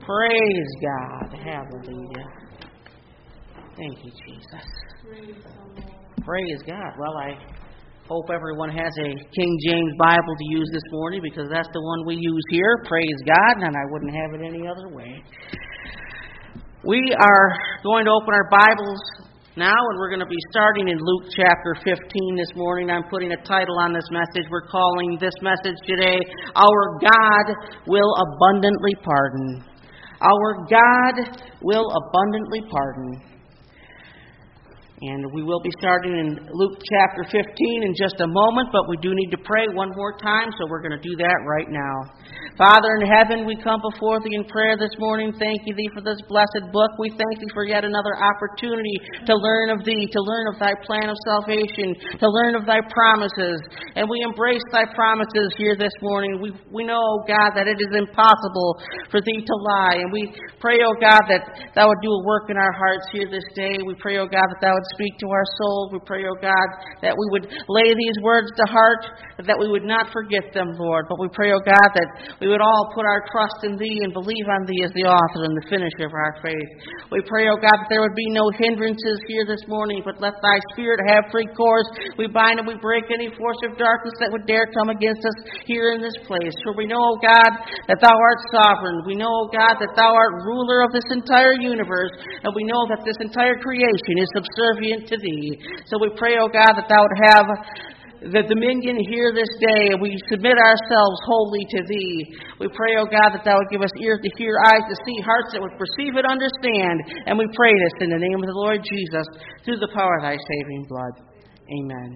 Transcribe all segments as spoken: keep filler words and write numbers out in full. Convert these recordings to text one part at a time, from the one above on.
Praise God. Hallelujah. Thank you, Jesus. Praise God. Well, I hope everyone has a King James Bible to use this morning, because that's the one we use here. Praise God, and I wouldn't have it any other way. We are going to open our Bibles now, and we're going to be starting in Luke chapter fifteen this morning. I'm putting a title on this message. We're calling this message today, Our God Will Abundantly Pardon. Our God will abundantly pardon. And we will be starting in Luke chapter fifteen in just a moment, but we do need to pray one more time, so we're going to do that right now. Father in heaven, we come before Thee in prayer this morning. Thank You, Thee, for this blessed book. We thank Thee for yet another opportunity to learn of Thee, to learn of Thy plan of salvation, to learn of Thy promises. And we embrace Thy promises here this morning. We, we know, God, that it is impossible for Thee to lie. And we pray, oh God, that Thou would do a work in our hearts here this day. We pray, oh God, that Thou would speak to our souls. We pray, oh God, that we would lay these words to heart, that we would not forget them, Lord. But we pray, oh God, that we would all put our trust in Thee and believe on Thee as the author and the finisher of our faith. We pray, oh God, that there would be no hindrances here this morning, but let Thy Spirit have free course. We bind and we break any force of darkness that would dare come against us here in this place. For we know, oh God, that Thou art sovereign. We know, oh God, that Thou art ruler of this entire universe, and we know that this entire creation is subservient to Thee. So we pray, oh God, that Thou would have the dominion here this day, and we submit ourselves wholly to Thee. We pray, oh God, that Thou would give us ears to hear, eyes to see, hearts that would perceive and understand. And we pray this in the name of the Lord Jesus, through the power of Thy saving blood. Amen.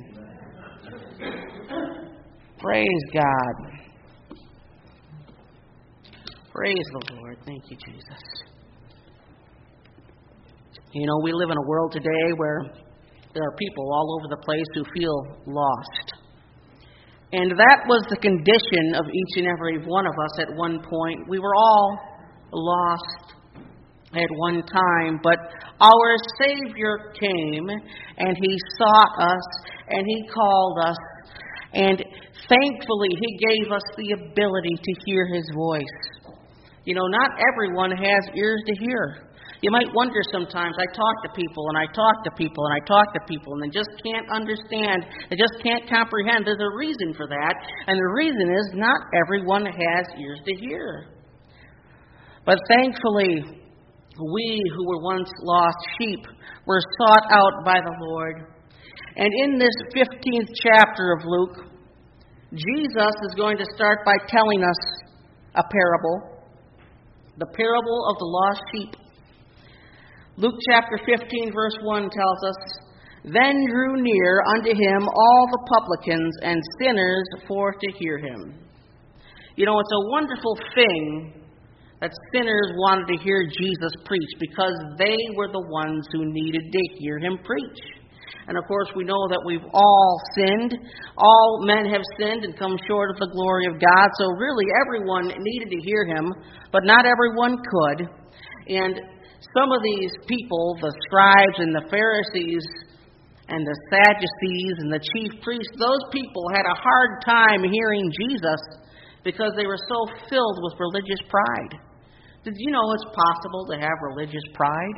Praise God. Praise the Lord. Thank You, Jesus. You know, we live in a world today where there are people all over the place who feel lost. And that was the condition of each and every one of us at one point. We were all lost at one time, but our Savior came, and He sought us, and He called us, and thankfully He gave us the ability to hear His voice. You know, not everyone has ears to hear. You might wonder sometimes, I talk to people, and I talk to people, and I talk to people, and they just can't understand. They just can't comprehend. There's a reason for that, and the reason is not everyone has ears to hear. But thankfully, we who were once lost sheep were sought out by the Lord. And in this fifteenth chapter of Luke, Jesus is going to start by telling us a parable, the parable of the lost sheep. Luke chapter fifteen, verse one tells us, Then drew near unto Him all the publicans and sinners for to hear Him. You know, it's a wonderful thing that sinners wanted to hear Jesus preach, because they were the ones who needed to hear Him preach. And of course, we know that we've all sinned. All men have sinned and come short of the glory of God. So really, everyone needed to hear Him, but not everyone could. And some of these people, the scribes and the Pharisees and the Sadducees and the chief priests, those people had a hard time hearing Jesus because they were so filled with religious pride. Did you know it's possible to have religious pride?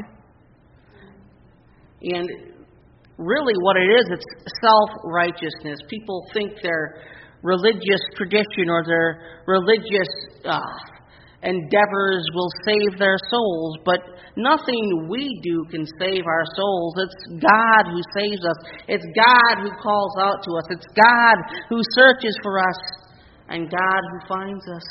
And really what it is, it's self-righteousness. People think their religious tradition or their religious uh, endeavors will save their souls, but nothing we do can save our souls. It's God who saves us. It's God who calls out to us. It's God who searches for us, and God who finds us.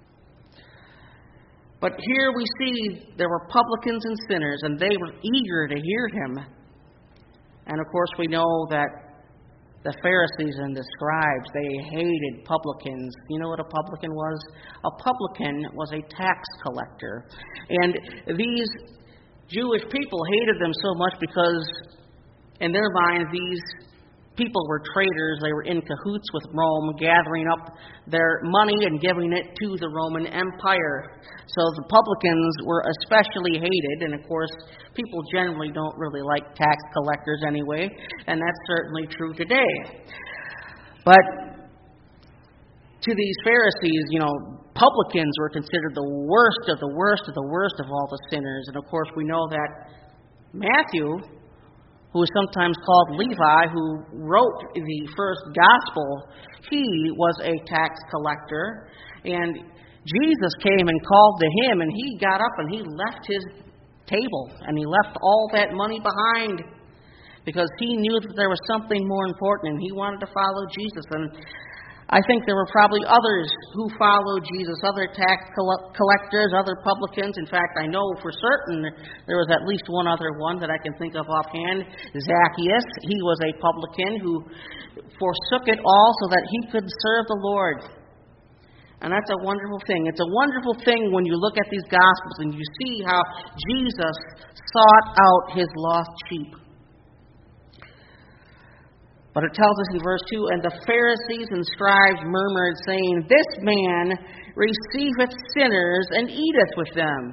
But here we see there were publicans and sinners, and they were eager to hear Him. And of course we know that the Pharisees and the scribes, they hated publicans. You know what a publican was? A publican was a tax collector. And these Jewish people hated them so much because in their minds these people were traitors. They were in cahoots with Rome, gathering up their money and giving it to the Roman Empire. So the publicans were especially hated, and of course, people generally don't really like tax collectors anyway, and that's certainly true today. But to these Pharisees, you know, publicans were considered the worst of the worst of the worst of all the sinners. And of course, we know that Matthew, who is sometimes called Levi, who wrote the first gospel, he was a tax collector. And Jesus came and called to him, and he got up and he left his table, and he left all that money behind because he knew that there was something more important, and he wanted to follow Jesus. And I think there were probably others who followed Jesus, other tax collectors, other publicans. In fact, I know for certain there was at least one other one that I can think of offhand, Zacchaeus. He was a publican who forsook it all so that he could serve the Lord. And that's a wonderful thing. It's a wonderful thing when you look at these Gospels and you see how Jesus sought out his lost sheep. But it tells us in verse two, and the Pharisees and scribes murmured, saying, This man receiveth sinners and eateth with them.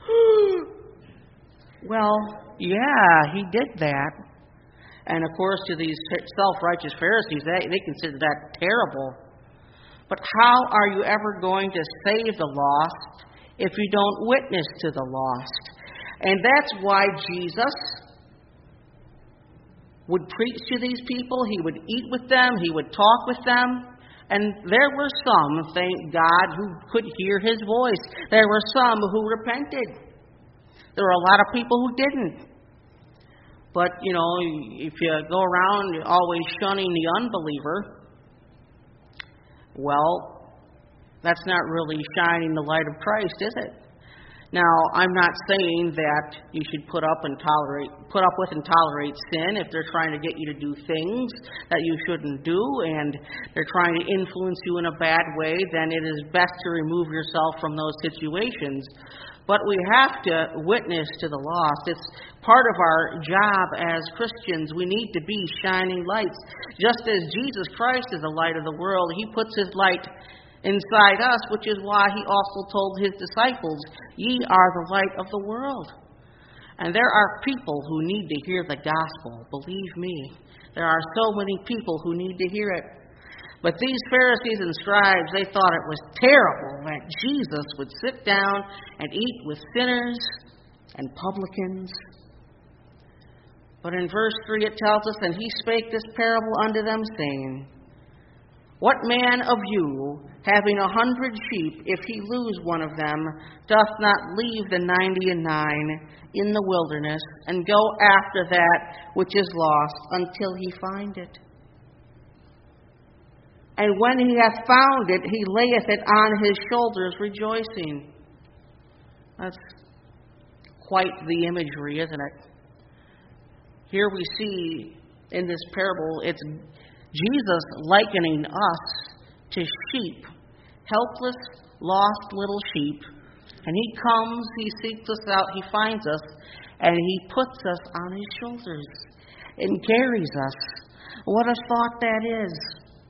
Well, yeah, he did that. And of course, to these self-righteous Pharisees, they, they considered that terrible. But how are you ever going to save the lost if you don't witness to the lost? And that's why Jesus would preach to these people. He would eat with them. He would talk with them. And there were some, thank God, who could hear his voice. There were some who repented. There were a lot of people who didn't. But, you know, if you go around always shunning the unbeliever, well, that's not really shining the light of Christ, is it? Now, I'm not saying that you should put up and tolerate, put up with and tolerate sin if they're trying to get you to do things that you shouldn't do, and they're trying to influence you in a bad way. Then it is best to remove yourself from those situations. But we have to witness to the lost. It's part of our job as Christians. We need to be shining lights. Just as Jesus Christ is the light of the world, he puts his light inside us, which is why he also told his disciples, Ye are the light of the world. And there are people who need to hear the gospel. Believe me, there are so many people who need to hear it. But these Pharisees and scribes, they thought it was terrible that Jesus would sit down and eat with sinners and publicans. But in verse three it tells us, And he spake this parable unto them, saying, What man of you, having a hundred sheep, if he lose one of them, doth not leave the ninety and nine in the wilderness, and go after that which is lost until he find it? And when he hath found it, he layeth it on his shoulders, rejoicing. That's quite the imagery, isn't it? Here we see in this parable, it's Jesus likening us to sheep, helpless, lost little sheep. And he comes, he seeks us out, he finds us, and he puts us on his shoulders and carries us. What a thought that is.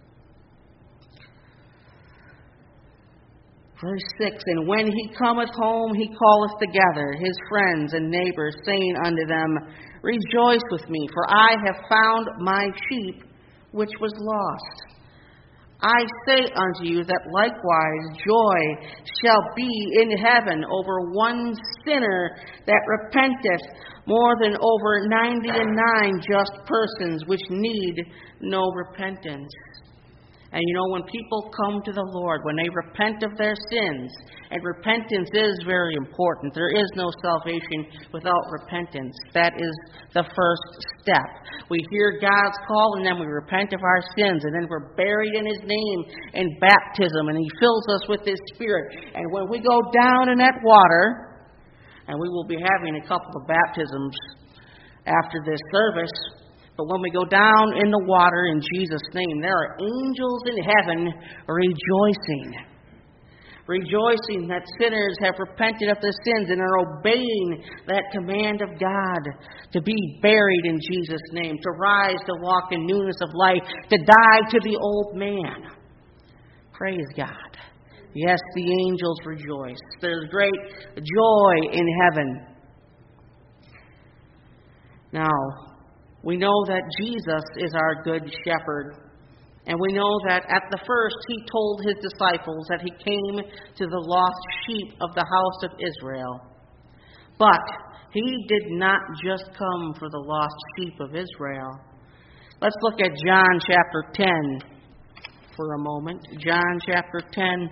Verse six, And when he cometh home, he calleth together his friends and neighbors, saying unto them, Rejoice with me, for I have found my sheep which was lost. I say unto you that likewise joy shall be in heaven over one sinner that repenteth, more than over ninety and nine just persons which need no repentance. And you know, when people come to the Lord, when they repent of their sins, and repentance is very important. There is no salvation without repentance. That is the first step. We hear God's call, and then we repent of our sins, and then we're buried in his name in baptism, and he fills us with his Spirit. And when we go down in that water, and we will be having a couple of baptisms after this service, but when we go down in the water in Jesus' name, there are angels in heaven rejoicing. Rejoicing that sinners have repented of their sins and are obeying that command of God to be buried in Jesus' name, to rise, to walk in newness of life, to die to the old man. Praise God. Yes, the angels rejoice. There's great joy in heaven. Now, we know that Jesus is our good shepherd, And we know that at the first he told his disciples that he came to the lost sheep of the house of Israel. But he did not just come for the lost sheep of Israel. Let's look at John chapter ten for a moment. John chapter ten.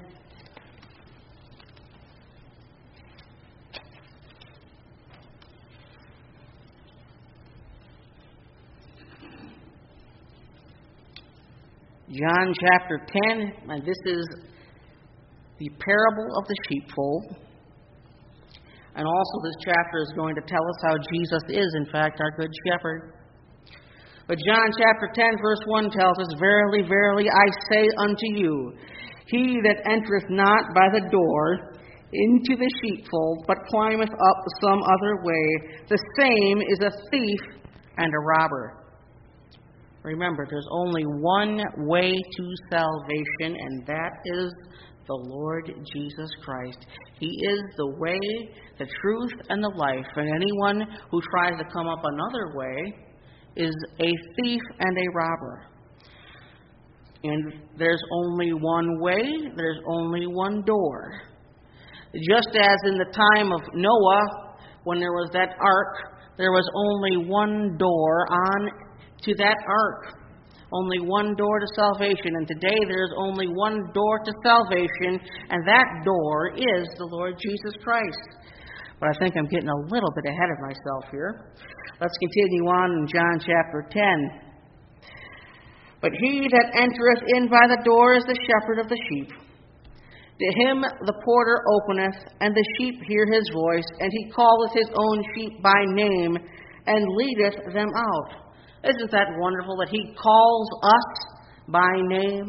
John chapter ten, and this is the parable of the sheepfold. And also this chapter is going to tell us how Jesus is, in fact, our good shepherd. But John chapter ten, verse one tells us, Verily, verily, I say unto you, he that entereth not by the door into the sheepfold, but climbeth up some other way, the same is a thief and a robber. Remember, there's only one way to salvation, and that is the Lord Jesus Christ. He is the way, the truth, and the life. And anyone who tries to come up another way is a thief and a robber. And there's only one way, there's only one door. Just as in the time of Noah, when there was that ark, there was only one door on to that ark. Only one door to salvation. And today there's only one door to salvation, and that door is the Lord Jesus Christ. But I think I'm getting a little bit ahead of myself here. Let's continue on in John chapter ten. But he that entereth in by the door is the shepherd of the sheep. To him the porter openeth, and the sheep hear his voice, and he calleth his own sheep by name, and leadeth them out. Isn't that wonderful that he calls us by name?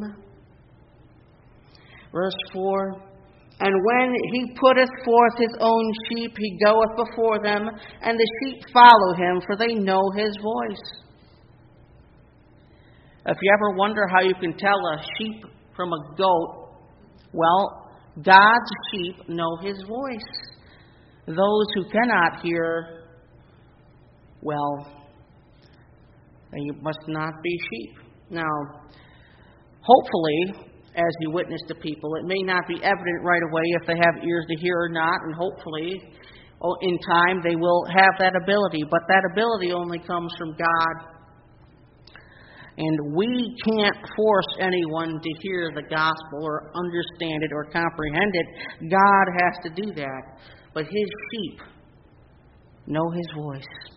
Verse four, And when he putteth forth his own sheep, he goeth before them, and the sheep follow him, for they know his voice. If you ever wonder how you can tell a sheep from a goat, well, God's sheep know his voice. Those who cannot hear, well, they must not be sheep. Now, hopefully, as you witness to people, it may not be evident right away if they have ears to hear or not, and hopefully, in time, they will have that ability. But that ability only comes from God. And we can't force anyone to hear the gospel or understand it or comprehend it. God has to do that. But his sheep know his voice.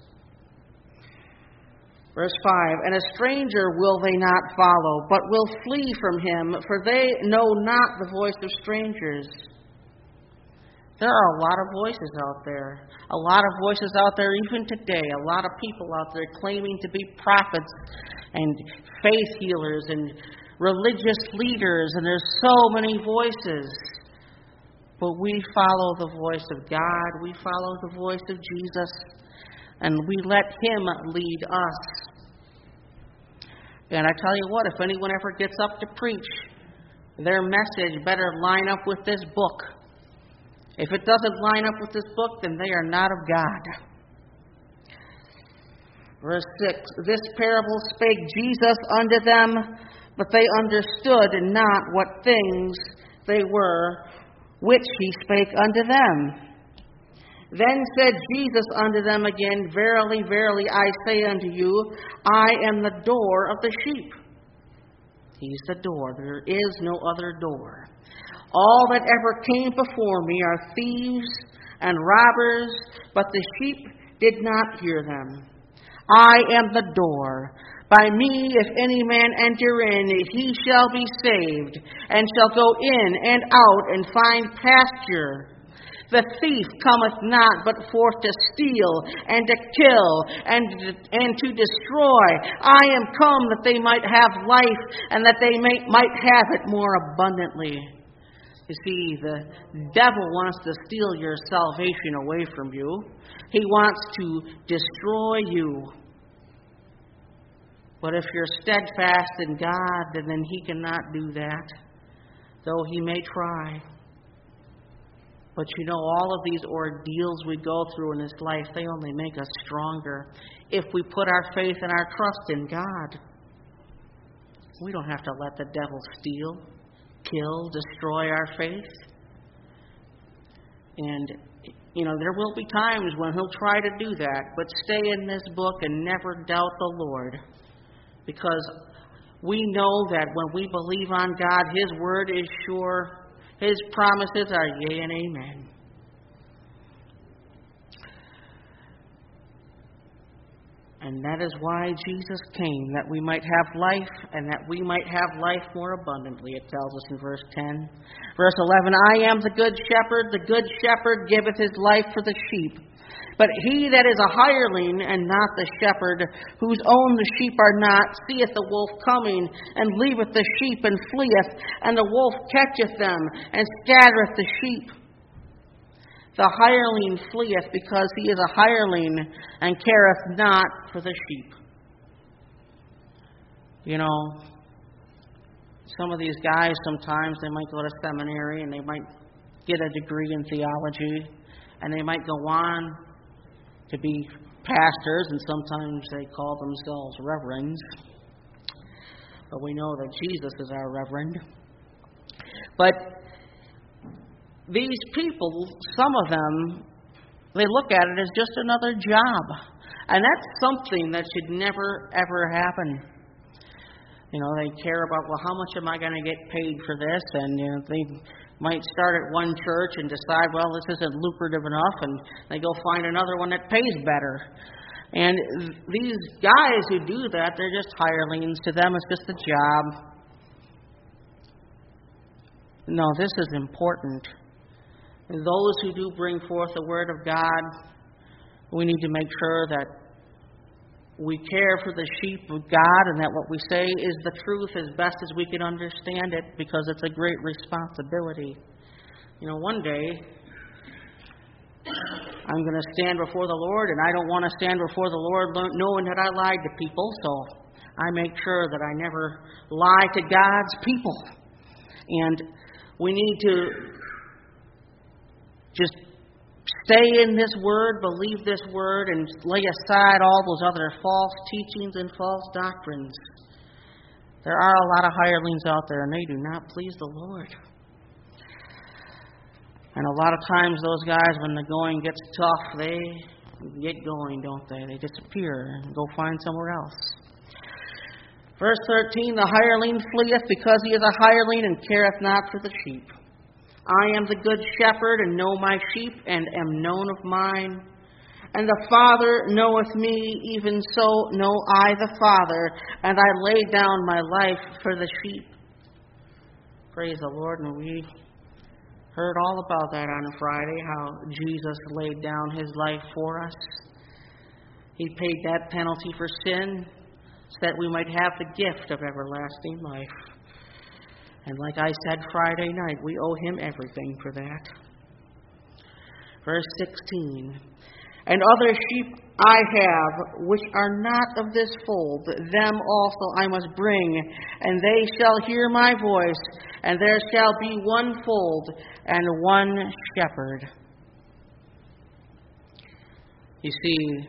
Verse five, And a stranger will they not follow, but will flee from him, for they know not the voice of strangers. There are a lot of voices out there. A lot of voices out there even today. A lot of people out there claiming to be prophets and faith healers and religious leaders. And there's so many voices. But we follow the voice of God. We follow the voice of Jesus. And we let him lead us. And I tell you what, if anyone ever gets up to preach, their message better line up with this book. If it doesn't line up with this book, then they are not of God. Verse six, This parable spake Jesus unto them, but they understood not what things they were, which he spake unto them. Then said Jesus unto them again, Verily, verily, I say unto you, I am the door of the sheep. He's the door. There is no other door. All that ever came before me are thieves and robbers, but the sheep did not hear them. I am the door. By me, if any man enter in, he shall be saved, and shall go in and out and find pasture. The thief cometh not but forth to steal and to kill and, and to destroy. I am come that they might have life, and that they may, might have it more abundantly. You see, the devil wants to steal your salvation away from you. He wants to destroy you. But if you're steadfast in God, then he cannot do that, though he may try. But you know, all of these ordeals we go through in this life, they only make us stronger if we put our faith and our trust in God. We don't have to let the devil steal, kill, destroy our faith. And, you know, there will be times when he'll try to do that, but stay in this book and never doubt the Lord. Because we know that when we believe on God, His word is sure. His promises are yea and amen. And that is why Jesus came, that we might have life, and that we might have life more abundantly, it tells us in verse ten. Verse eleven, I am the good shepherd, the good shepherd giveth his life for the sheep. But he that is a hireling, and not the shepherd, whose own the sheep are not, seeth the wolf coming, and leaveth the sheep, and fleeth, and the wolf catcheth them, and scattereth the sheep. The hireling fleeth, because he is a hireling, and careth not for the sheep. You know, some of these guys, sometimes they might go to seminary, and they might get a degree in theology, and they might go on to be pastors, and sometimes they call themselves reverends. But we know that Jesus is our reverend. But these people, some of them, they look at it as just another job. And that's something that should never, ever happen. You know, they care about, well, how much am I going to get paid for this? And, you know, they might start at one church and decide, well, this isn't lucrative enough, and they go find another one that pays better. And these guys who do that, they're just hirelings. To them, it's just a job. No, this is important. And those who do bring forth the Word of God, we need to make sure that we care for the sheep of God, and that what we say is the truth as best as we can understand it, because it's a great responsibility. You know, one day, I'm going to stand before the Lord, and I don't want to stand before the Lord knowing that I lied to people, so I make sure that I never lie to God's people. And we need to just stay in this Word, believe this Word, and lay aside all those other false teachings and false doctrines. There are a lot of hirelings out there, and they do not please the Lord. And a lot of times those guys, when the going gets tough, they get going, don't they? They disappear and go find somewhere else. Verse thirteen, the hireling fleeth, because he is a hireling, and careth not for the sheep. I am the good shepherd, and know my sheep, and am known of mine. And the Father knoweth me, even so know I the Father, and I lay down my life for the sheep. Praise the Lord. And we heard all about that on Friday, how Jesus laid down His life for us. He paid that penalty for sin, so that we might have the gift of everlasting life. And like I said Friday night, we owe Him everything for that. Verse sixteen. And other sheep I have, which are not of this fold, them also I must bring, and they shall hear my voice, and there shall be one fold and one shepherd. You see,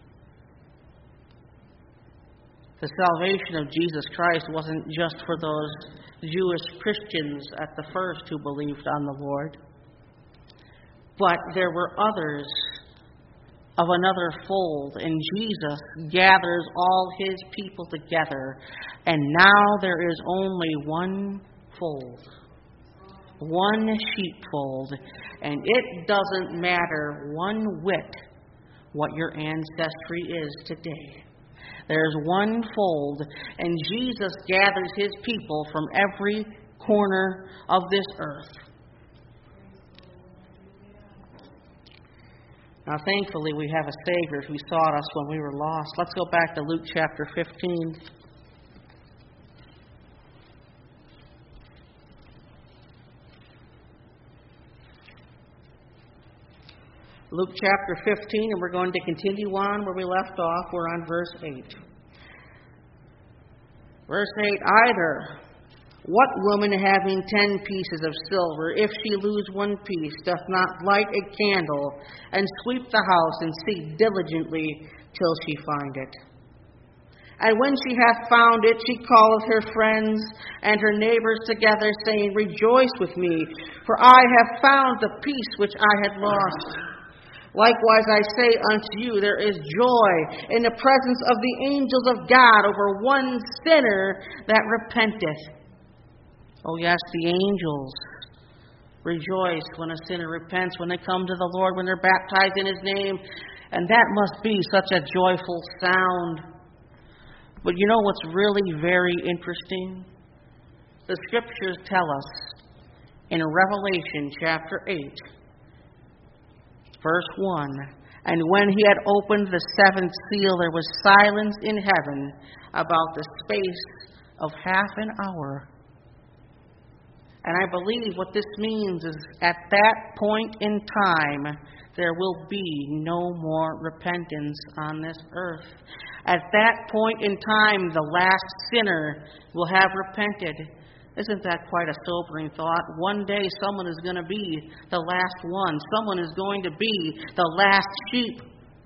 the salvation of Jesus Christ wasn't just for those Jewish Christians at the first who believed on the Lord, but there were others of another fold, and Jesus gathers all His people together, and now there is only one fold, one sheepfold, and it doesn't matter one whit what your ancestry is today. There's one fold, and Jesus gathers His people from every corner of this earth. Now, thankfully, we have a Savior who sought us when we were lost. Let's go back to Luke chapter fifteen. Luke chapter fifteen, and we're going to continue on where we left off. We're on verse eight. Verse eight, either what woman having ten pieces of silver, if she lose one piece, doth not light a candle, and sweep the house, and seek diligently till she find it? And when she hath found it, she calleth her friends and her neighbors together, saying, Rejoice with me, for I have found the piece which I had lost. Likewise I say unto you, there is joy in the presence of the angels of God over one sinner that repenteth. Oh yes, the angels rejoice when a sinner repents, when they come to the Lord, when they're baptized in His name. And that must be such a joyful sound. But you know what's really very interesting? The Scriptures tell us in Revelation chapter eight, verse one, and when He had opened the seventh seal, there was silence in heaven about the space of half an hour. And I believe what this means is at that point in time, there will be no more repentance on this earth. At that point in time, the last sinner will have repented. Isn't that quite a sobering thought? One day someone is going to be the last one. Someone is going to be the last sheep.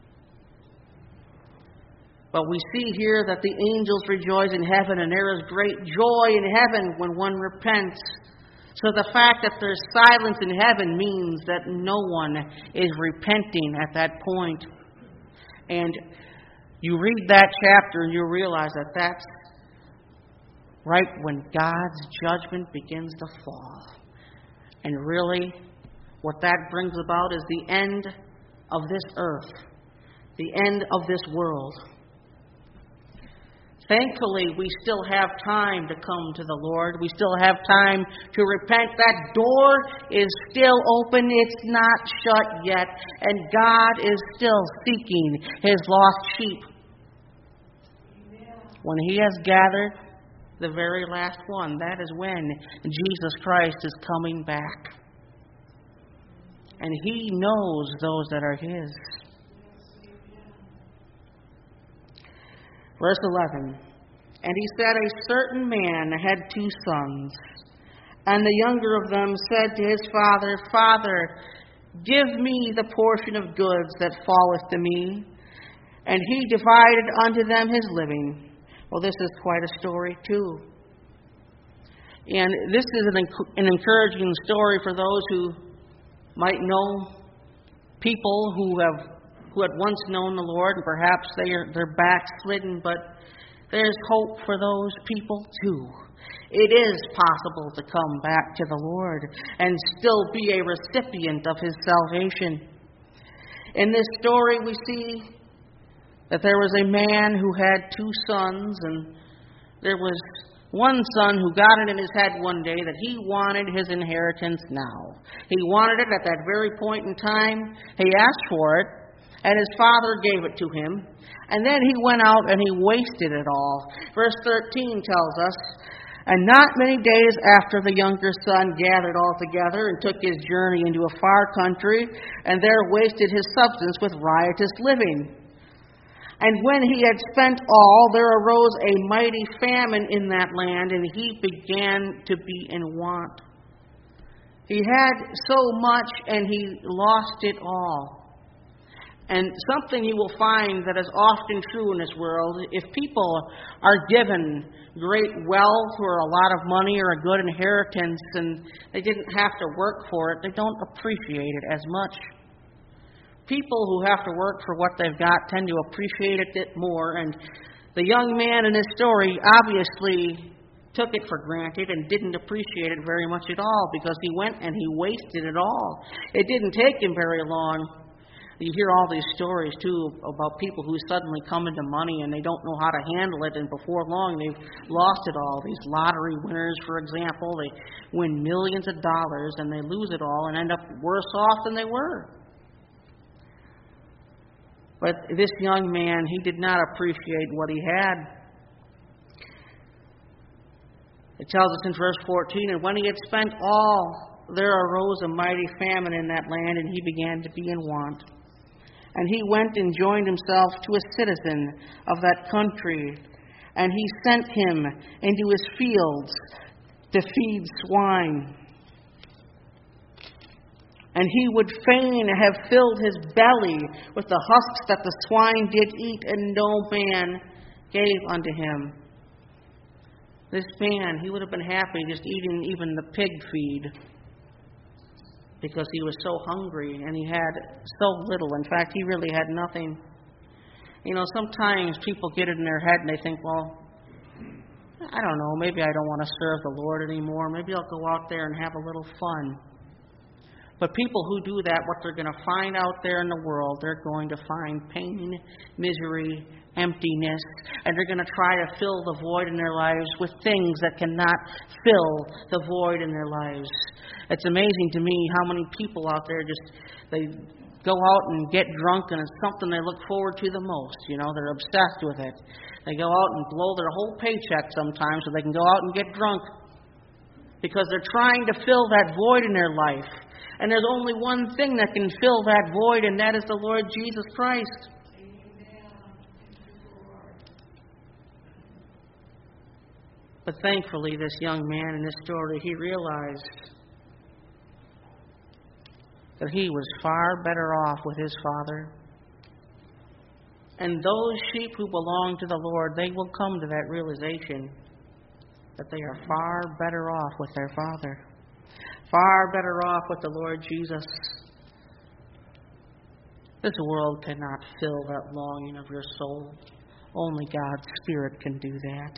But we see here that the angels rejoice in heaven, and there is great joy in heaven when one repents. So the fact that there's silence in heaven means that no one is repenting at that point. And you read that chapter and you realize that that's right when God's judgment begins to fall. And really, what that brings about is the end of this earth, the end of this world. Thankfully, we still have time to come to the Lord. We still have time to repent. That door is still open. It's not shut yet. And God is still seeking His lost sheep. When He has gathered the very last one, that is when Jesus Christ is coming back. And He knows those that are His. Verse eleven, and he said, A certain man had two sons, and the younger of them said to his father, Father, give me the portion of goods that falleth to me. And he divided unto them his living. Well, this is quite a story, too. And this is an, an encouraging story for those who might know people who have who had once known the Lord, and perhaps they are, they're backslidden, but there's hope for those people too. It is possible to come back to the Lord and still be a recipient of His salvation. In this story we see that there was a man who had two sons, and there was one son who got it in his head one day that he wanted his inheritance now. He wanted it at that very point in time. He asked for it, and his father gave it to him. And then he went out and he wasted it all. Verse thirteen tells us, And not many days after the younger son gathered all together and took his journey into a far country, and there wasted his substance with riotous living. And when he had spent all, there arose a mighty famine in that land, and he began to be in want. He had so much, and he lost it all. And something you will find that is often true in this world, if people are given great wealth or a lot of money or a good inheritance and they didn't have to work for it, they don't appreciate it as much. People who have to work for what they've got tend to appreciate it a bit more. And the young man in this story obviously took it for granted and didn't appreciate it very much at all, because he went and he wasted it all. It didn't take him very long. You hear all these stories, too, about people who suddenly come into money and they don't know how to handle it, and before long they've lost it all. These lottery winners, for example, they win millions of dollars and they lose it all and end up worse off than they were. But this young man, he did not appreciate what he had. It tells us in verse fourteen, And when he had spent all, there arose a mighty famine in that land, and he began to be in want. And he went and joined himself to a citizen of that country, and he sent him into his fields to feed swine. And he would fain have filled his belly with the husks that the swine did eat, and no man gave unto him. This man, he would have been happy just eating even the pig feed because he was so hungry and he had so little. In fact, he really had nothing. You know, sometimes people get it in their head and they think, well, I don't know, maybe I don't want to serve the Lord anymore. Maybe I'll go out there and have a little fun. But people who do that, what they're going to find out there in the world, they're going to find pain, misery, emptiness, and they're going to try to fill the void in their lives with things that cannot fill the void in their lives. It's amazing to me how many people out there just, they go out and get drunk, and it's something they look forward to the most. You know, they're obsessed with it. They go out and blow their whole paycheck sometimes so they can go out and get drunk because they're trying to fill that void in their life. And there's only one thing that can fill that void, and that is the Lord Jesus Christ. But thankfully, this young man in this story, he realized that he was far better off with his Father. And those sheep who belong to the Lord, they will come to that realization that they are far better off with their Father. Far better off with the Lord Jesus. This world cannot fill that longing of your soul. Only God's Spirit can do that.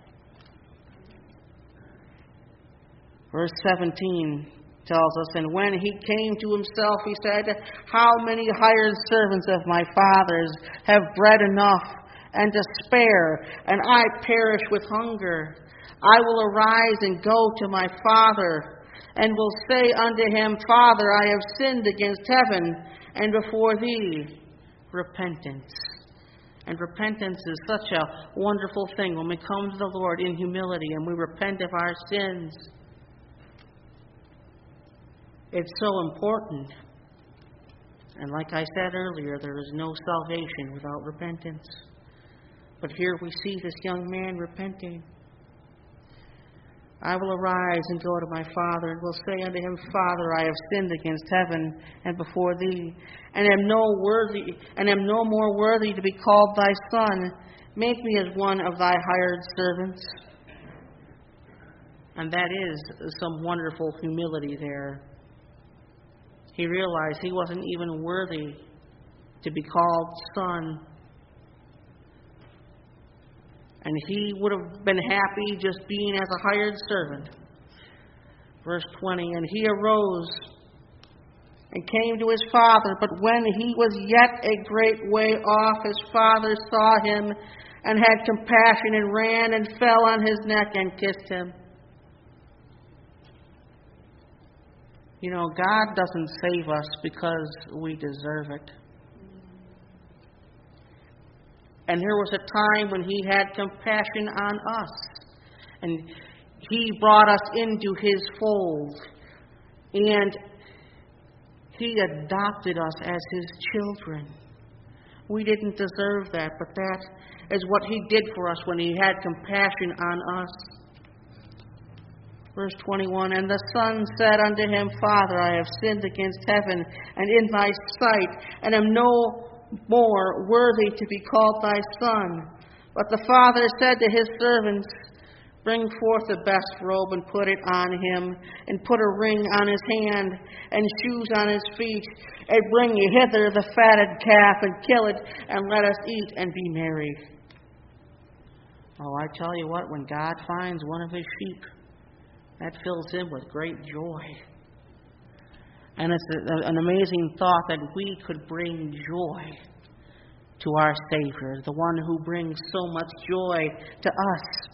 Verse seventeen tells us, and when he came to himself, he said, how many hired servants of my father's have bread enough and to spare, and I perish with hunger? I will arise and go to my father, and will say unto him, Father, I have sinned against heaven and before thee. Repentance. And repentance is such a wonderful thing when we come to the Lord in humility and we repent of our sins. It's so important. And like I said earlier, there is no salvation without repentance. But here we see this young man repenting. I will arise and go to my father, and will say unto him, Father, I have sinned against heaven and before thee, and am no worthy, and am no more worthy to be called thy son. Make me as one of thy hired servants. And that is some wonderful humility there. He realized he wasn't even worthy to be called son. And he would have been happy just being as a hired servant. Verse twenty, and he arose and came to his father, but when he was yet a great way off, his father saw him and had compassion and ran and fell on his neck and kissed him. You know, God doesn't save us because we deserve it. And there was a time when he had compassion on us. And he brought us into his fold. And he adopted us as his children. We didn't deserve that, but that is what he did for us when he had compassion on us. Verse twenty-one, and the son said unto him, Father, I have sinned against heaven and in thy sight, and am no more worthy to be called thy son. But the father said to his servants, Bring forth the best robe and put it on him, and put a ring on his hand and shoes on his feet, and bring hither the fatted calf and kill it, and let us eat and be merry. Oh, I tell you what, when God finds one of his sheep, that fills him with great joy. And it's a, an amazing thought that we could bring joy to our Savior, the one who brings so much joy to us.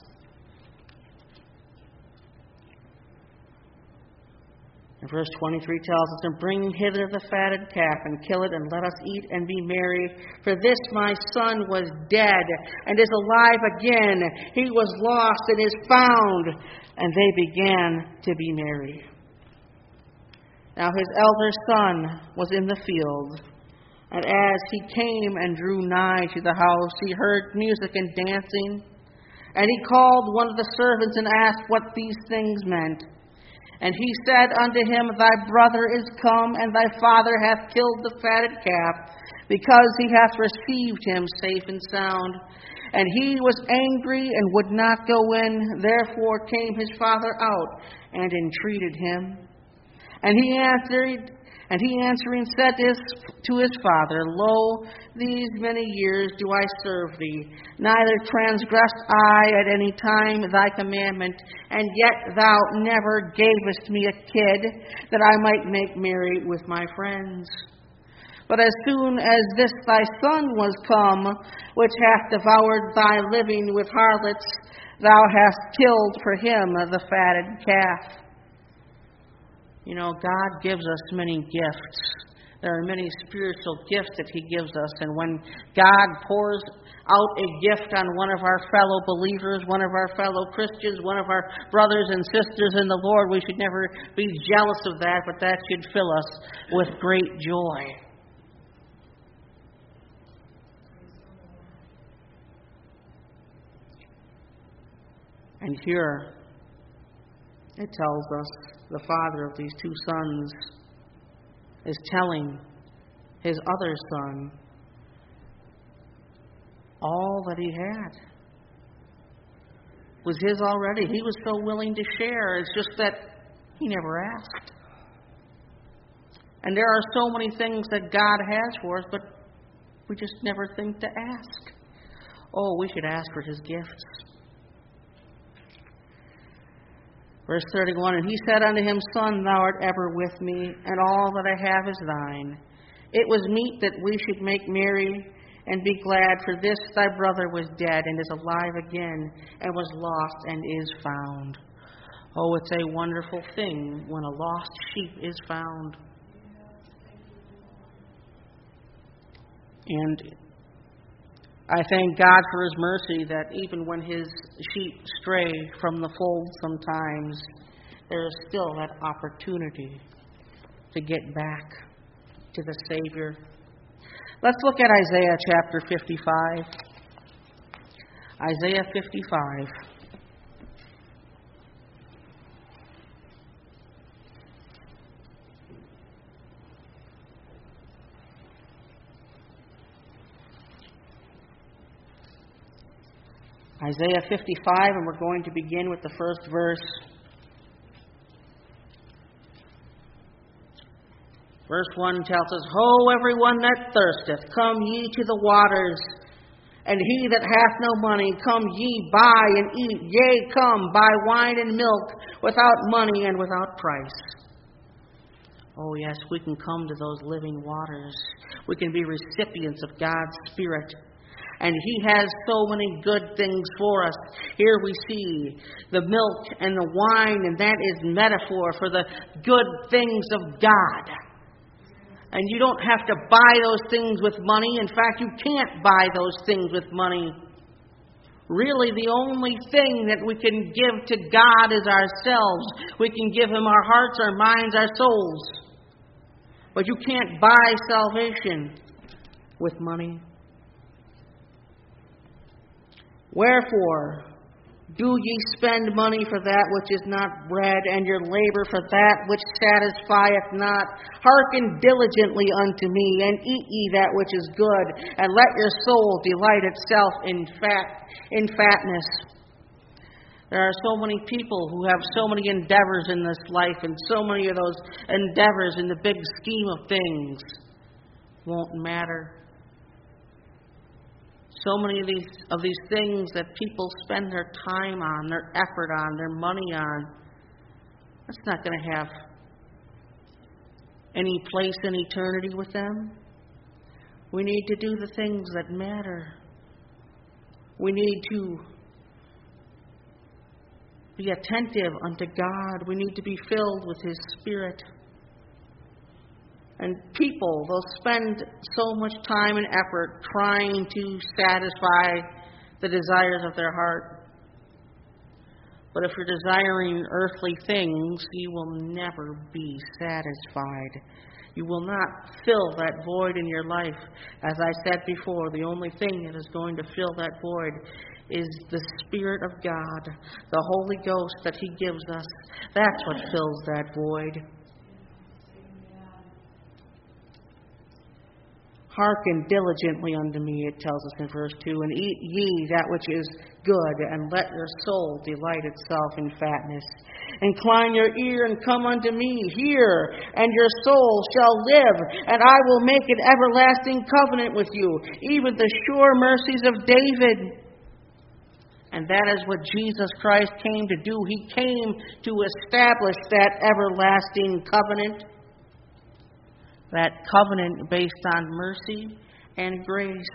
And verse twenty-three tells us, And bring hither the fatted calf, and kill it, and let us eat and be merry. For this my son was dead, and is alive again. He was lost, and is found. And they began to be merry. Now his elder son was in the field, and as he came and drew nigh to the house, he heard music and dancing. And he called one of the servants and asked what these things meant. And he said unto him, Thy brother is come, and thy father hath killed the fatted calf, because he hath received him safe and sound. And he was angry and would not go in. Therefore came his father out and entreated him. And he answered, and he answering said to his, to his father, Lo, these many years do I serve thee, neither transgressed I at any time thy commandment, and yet thou never gavest me a kid, that I might make merry with my friends. But as soon as this thy son was come, which hath devoured thy living with harlots, thou hast killed for him the fatted calf. You know, God gives us many gifts. There are many spiritual gifts that he gives us. And when God pours out a gift on one of our fellow believers, one of our fellow Christians, one of our brothers and sisters in the Lord, we should never be jealous of that, but that should fill us with great joy. And here it tells us the father of these two sons is telling his other son all that he had was his already. He was so willing to share. It's just that he never asked. And there are so many things that God has for us, but we just never think to ask. Oh, we should ask for his gifts. Verse thirty-one, And he said unto him, Son, thou art ever with me, and all that I have is thine. It was meet that we should make merry and be glad, for this thy brother was dead and is alive again, and was lost and is found. Oh, it's a wonderful thing when a lost sheep is found. And I thank God for his mercy that even when his sheep stray from the fold sometimes, there is still that opportunity to get back to the Savior. Let's look at Isaiah chapter fifty-five. Isaiah fifty-five. Isaiah fifty-five, and we're going to begin with the first verse. Verse one tells us, Ho, everyone that thirsteth, come ye to the waters, and he that hath no money, come ye buy and eat. Yea, come, buy wine and milk, without money and without price. Oh yes, we can come to those living waters. We can be recipients of God's Spirit. And he has so many good things for us. Here we see the milk and the wine, and that is metaphor for the good things of God. And you don't have to buy those things with money. In fact, you can't buy those things with money. Really, the only thing that we can give to God is ourselves. We can give him our hearts, our minds, our souls. But you can't buy salvation with money. Wherefore, do ye spend money for that which is not bread, and your labor for that which satisfieth not? Hearken diligently unto me, and eat ye that which is good, and let your soul delight itself in fat, in fatness. There are so many people who have so many endeavors in this life, and so many of those endeavors in the big scheme of things won't matter. So many of these of these things that people spend their time on, their effort on, their money on, that's not going to have any place in eternity with them. We need to do the things that matter. We need to be attentive unto God. We need to be filled with his Spirit. And people, they'll spend so much time and effort trying to satisfy the desires of their heart. But if you're desiring earthly things, you will never be satisfied. You will not fill that void in your life. As I said before, the only thing that is going to fill that void is the Spirit of God, the Holy Ghost that He gives us. That's what fills that void. Hearken diligently unto me, it tells us in verse two, and eat ye that which is good, and let your soul delight itself in fatness. Incline your ear and come unto me, hear, and your soul shall live, and I will make an everlasting covenant with you, even the sure mercies of David. And that is what Jesus Christ came to do. He came to establish that everlasting covenant. That covenant based on mercy and grace.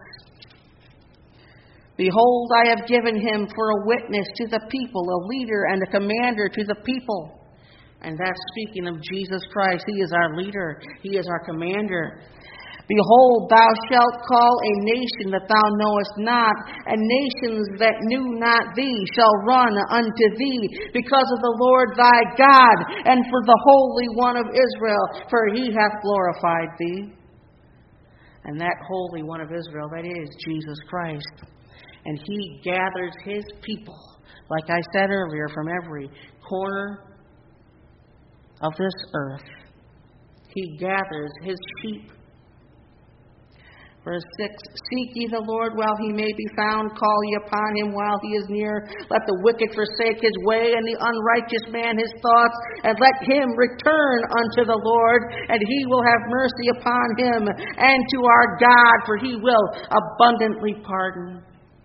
Behold, I have given him for a witness to the people, a leader and a commander to the people. And that's speaking of Jesus Christ. He is our leader. He is our commander. Behold, thou shalt call a nation that thou knowest not, and nations that knew not thee shall run unto thee, because of the Lord thy God, and for the Holy One of Israel, for he hath glorified thee. And that Holy One of Israel, that is Jesus Christ. And he gathers his people, like I said earlier, from every corner of this earth. He gathers his sheep. Verse six, seek ye the Lord while he may be found, call ye upon him while he is near. Let the wicked forsake his way, and the unrighteous man his thoughts, and let him return unto the Lord, and he will have mercy upon him, and to our God, for he will abundantly pardon.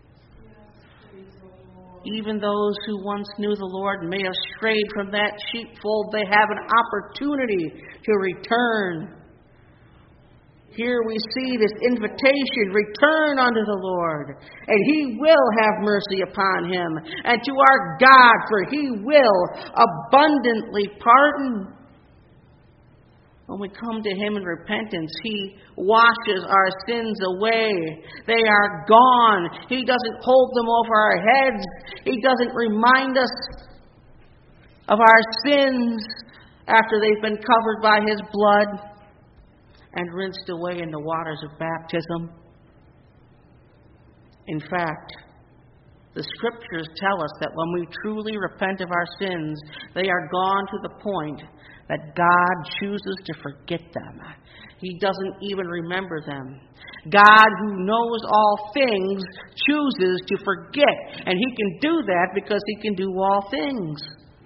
Even those who once knew the Lord and may have strayed from that sheepfold, they have an opportunity to return. Here we see this invitation, return unto the Lord, and he will have mercy upon him, and to our God, for he will abundantly pardon. When we come to him in repentance, he washes our sins away. They are gone. He doesn't hold them over our heads. He doesn't remind us of our sins after they've been covered by his blood and rinsed away in the waters of baptism. In fact, the Scriptures tell us that when we truly repent of our sins, they are gone to the point that God chooses to forget them. He doesn't even remember them. God, who knows all things, chooses to forget. And he can do that because he can do all things.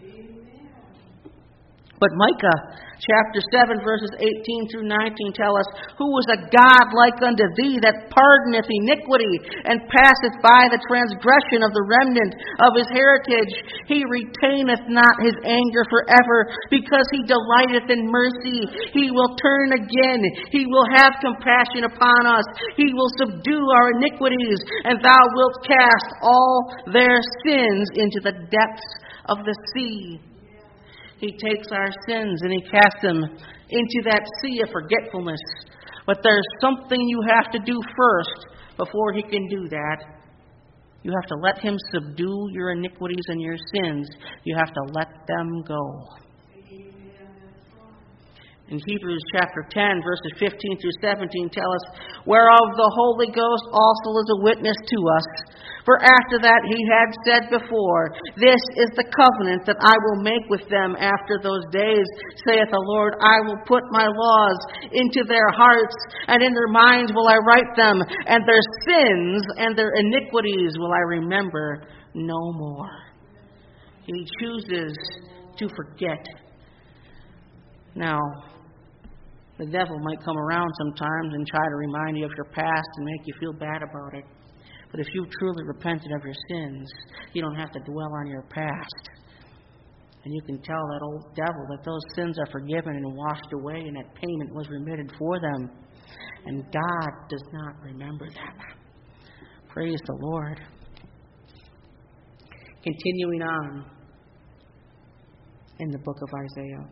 But Micah chapter seven, verses eighteen through nineteen tell us, who is a God like unto thee, that pardoneth iniquity, and passeth by the transgression of the remnant of his heritage? He retaineth not his anger forever, because he delighteth in mercy. He will turn again. He will have compassion upon us. He will subdue our iniquities, and thou wilt cast all their sins into the depths of the sea. He takes our sins and he casts them into that sea of forgetfulness. But there's something you have to do first before he can do that. You have to let him subdue your iniquities and your sins. You have to let them go. In Hebrews chapter ten, verses fifteen through seventeen tell us, whereof the Holy Ghost also is a witness to us. For after that he had said before, this is the covenant that I will make with them after those days, saith the Lord. I will put my laws into their hearts, and in their minds will I write them, and their sins and their iniquities will I remember no more. He chooses to forget. Now, the devil might come around sometimes and try to remind you of your past and make you feel bad about it. But if you've truly repented of your sins, you don't have to dwell on your past. And you can tell that old devil that those sins are forgiven and washed away, and that payment was remitted for them. And God does not remember them. Praise the Lord. Continuing on in the book of Isaiah.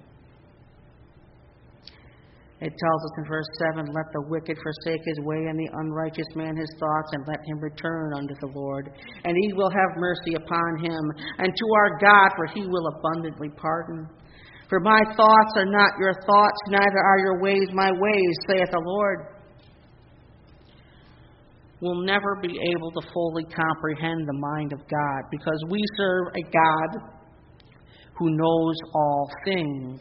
It tells us in verse seven, let the wicked forsake his way, and the unrighteous man his thoughts, and let him return unto the Lord. And he will have mercy upon him, and to our God, for he will abundantly pardon. For my thoughts are not your thoughts, neither are your ways my ways, saith the Lord. will never be able to fully comprehend the mind of God, because we serve a God who knows all things.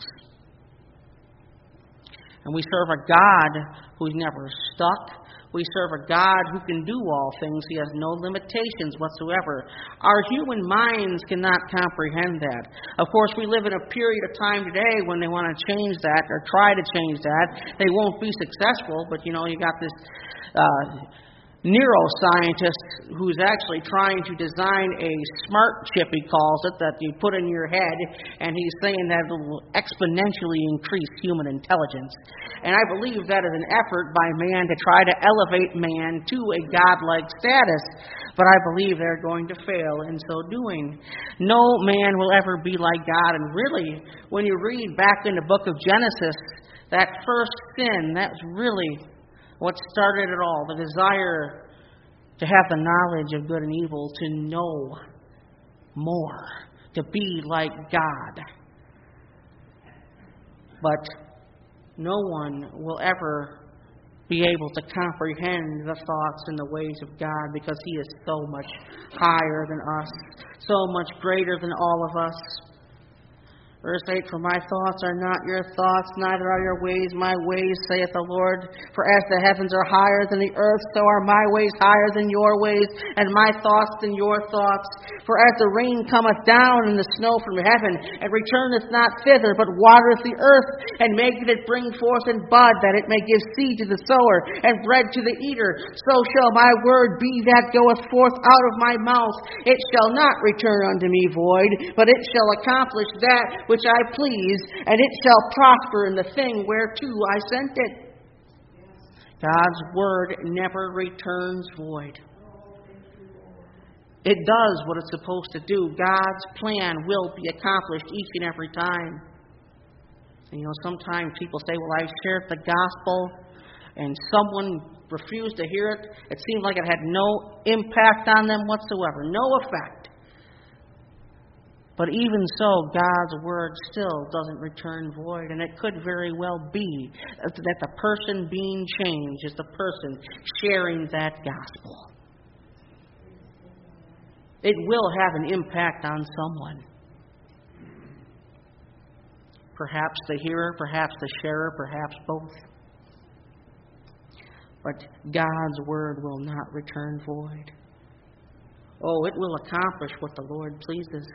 And we serve a God who's never stuck. We serve a God who can do all things. He has no limitations whatsoever. Our human minds cannot comprehend that. Of course, we live in a period of time today when they want to change that or try to change that. They won't be successful, but you know, you got this uh, neuroscientist who's actually trying to design a smart chip, he calls it, that you put in your head, and he's saying that it will exponentially increase human intelligence. And I believe that is an effort by man to try to elevate man to a godlike status, but I believe they're going to fail in so doing. No man will ever be like God, and really, when you read back in the book of Genesis, that first sin, that's really what started it all, the desire to have the knowledge of good and evil, to know more, to be like God. But no one will ever be able to comprehend the thoughts and the ways of God, because He is so much higher than us, so much greater than all of us. Verse eight, for my thoughts are not your thoughts, neither are your ways my ways, saith the Lord. For as the heavens are higher than the earth, so are my ways higher than your ways, and my thoughts than your thoughts. For as the rain cometh down and the snow from heaven, and returneth not thither, but watereth the earth, and maketh it bring forth and bud, that it may give seed to the sower, and bread to the eater, so shall my word be that goeth forth out of my mouth. It shall not return unto me void, but it shall accomplish that which I please, and it shall prosper in the thing whereto I sent it. God's word never returns void. It does what it's supposed to do. God's plan will be accomplished each and every time. And you know, sometimes people say, well, I shared the gospel, and someone refused to hear it. It seemed like it had no impact on them whatsoever, no effect. But even so, God's word still doesn't return void, and it could very well be that the person being changed is the person sharing that gospel. It will have an impact on someone. Perhaps the hearer, perhaps the sharer, perhaps both. But God's word will not return void. Oh, it will accomplish what the Lord pleases.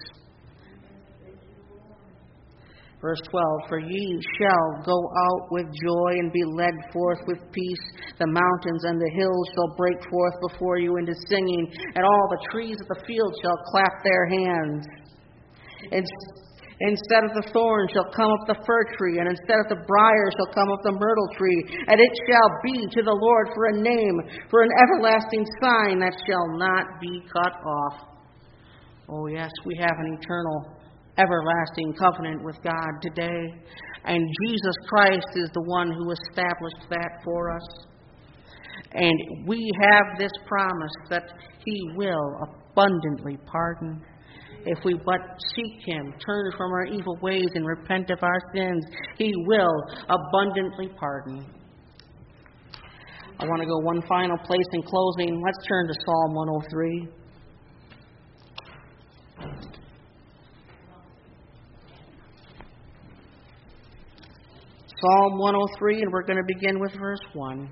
Verse twelve, for ye shall go out with joy and be led forth with peace. The mountains and the hills shall break forth before you into singing, and all the trees of the field shall clap their hands. And instead of the thorn shall come up the fir tree, and instead of the briar shall come up the myrtle tree. And it shall be to the Lord for a name, for an everlasting sign that shall not be cut off. Oh yes, we have an eternal everlasting covenant with God today. And Jesus Christ is the one who established that for us. And we have this promise that He will abundantly pardon. If we but seek Him, turn from our evil ways, and repent of our sins, He will abundantly pardon. I want to go one final place in closing. Let's turn to Psalm one oh three. Psalm one oh three, and we're going to begin with verse one.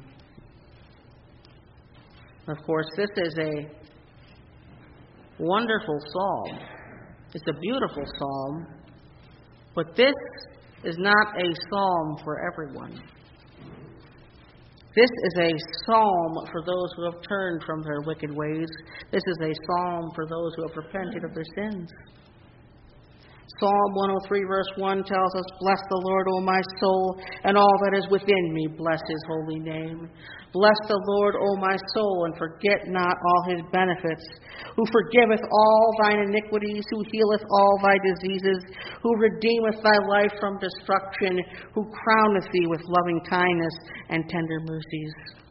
Of course, this is a wonderful psalm. It's a beautiful psalm, but this is not a psalm for everyone. This is a psalm for those who have turned from their wicked ways. This is a psalm for those who have repented of their sins. Psalm one oh three verse one tells us, bless the Lord, O my soul, and all that is within me, bless His holy name. Bless the Lord, O my soul, and forget not all His benefits, who forgiveth all thine iniquities, who healeth all thy diseases, who redeemeth thy life from destruction, who crowneth thee with loving kindness and tender mercies.